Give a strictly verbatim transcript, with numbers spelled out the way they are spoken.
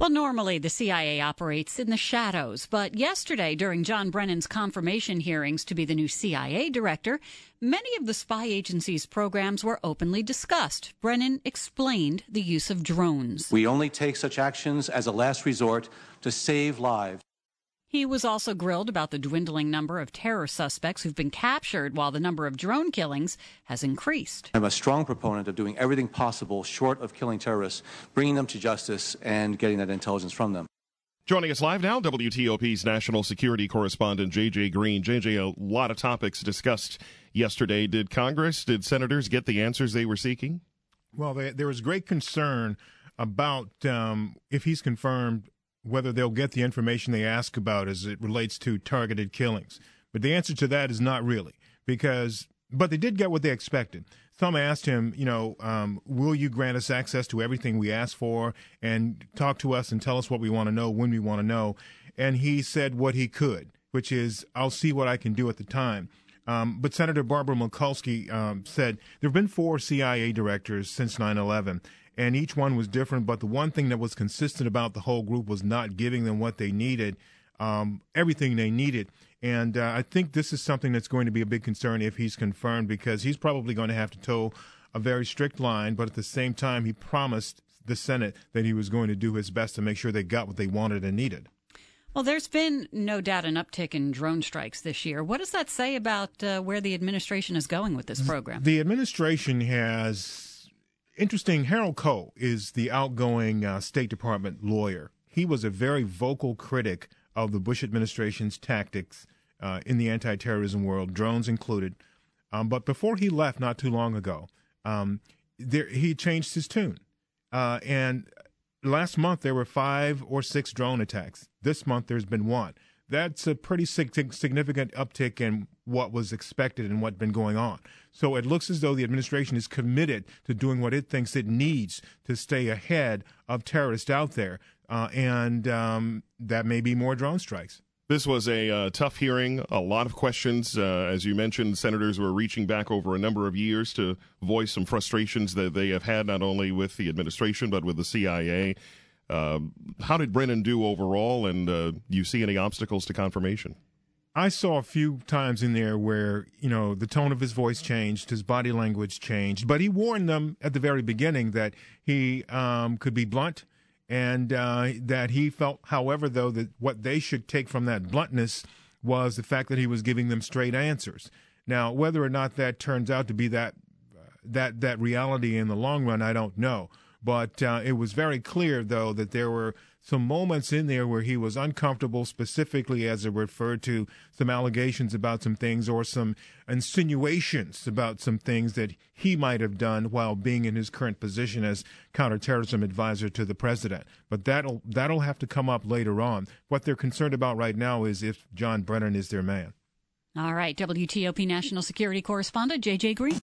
Well, normally the C I A operates in the shadows, but yesterday, during John Brennan's confirmation hearings to be the new C I A director, many of the spy agency's programs were openly discussed. Brennan explained the use of drones. We only take such actions as a last resort to save lives. He was also grilled about the dwindling number of terror suspects who've been captured while the number of drone killings has increased. I'm a strong proponent of doing everything possible short of killing terrorists, bringing them to justice and getting that intelligence from them. Joining us live now, W T O P's national security correspondent J J Green. J J, a lot of topics discussed yesterday. Did Congress, did senators get the answers they were seeking? Well, they, there was great concern about um, if he's confirmed, whether they'll get the information they ask about as it relates to targeted killings. But the answer to that is not really, because, but they did get what they expected. Some asked him, you know, um, will you grant us access to everything we ask for and talk to us and tell us what we want to know when we want to know? And he said what he could, which is, I'll see what I can do at the time. Um, but Senator Barbara Mikulski um, said there have been four C I A directors since nine eleven. And each one was different, but the one thing that was consistent about the whole group was not giving them what they needed, um, everything they needed. And uh, I think this is something that's going to be a big concern if he's confirmed, because he's probably going to have to toe a very strict line. But at the same time, he promised the Senate that he was going to do his best to make sure they got what they wanted and needed. Well, there's been no doubt an uptick in drone strikes this year. What does that say about uh, where the administration is going with this program? The administration has... Interesting, Harold Koh is the outgoing uh, State Department lawyer. He was a very vocal critic of the Bush administration's tactics uh, in the anti-terrorism world, drones included. Um, but before he left not too long ago, um, there, he changed his tune. Uh, and last month there were five or six drone attacks. This month there's been one. That's a pretty significant uptick in what was expected and what's been going on. So it looks as though the administration is committed to doing what it thinks it needs to stay ahead of terrorists out there, uh, and um, that may be more drone strikes. This was a uh, tough hearing, a lot of questions. Uh, as you mentioned, senators were reaching back over a number of years to voice some frustrations that they have had not only with the administration but with the C I A. Uh, how did Brennan do overall, and uh, do you see any obstacles to confirmation? I saw a few times in there where, you know, the tone of his voice changed, his body language changed, but he warned them at the very beginning that he um, could be blunt, and uh, that he felt, however, though, that what they should take from that bluntness was the fact that he was giving them straight answers. Now, whether or not that turns out to be that uh, that that reality in the long run, I don't know. But uh, it was very clear, though, that there were some moments in there where he was uncomfortable, specifically as it referred to some allegations about some things or some insinuations about some things that he might have done while being in his current position as counterterrorism advisor to the president. But that'll that'll have to come up later on. What they're concerned about right now is if John Brennan is their man. All right, W T O P national security correspondent J J Green.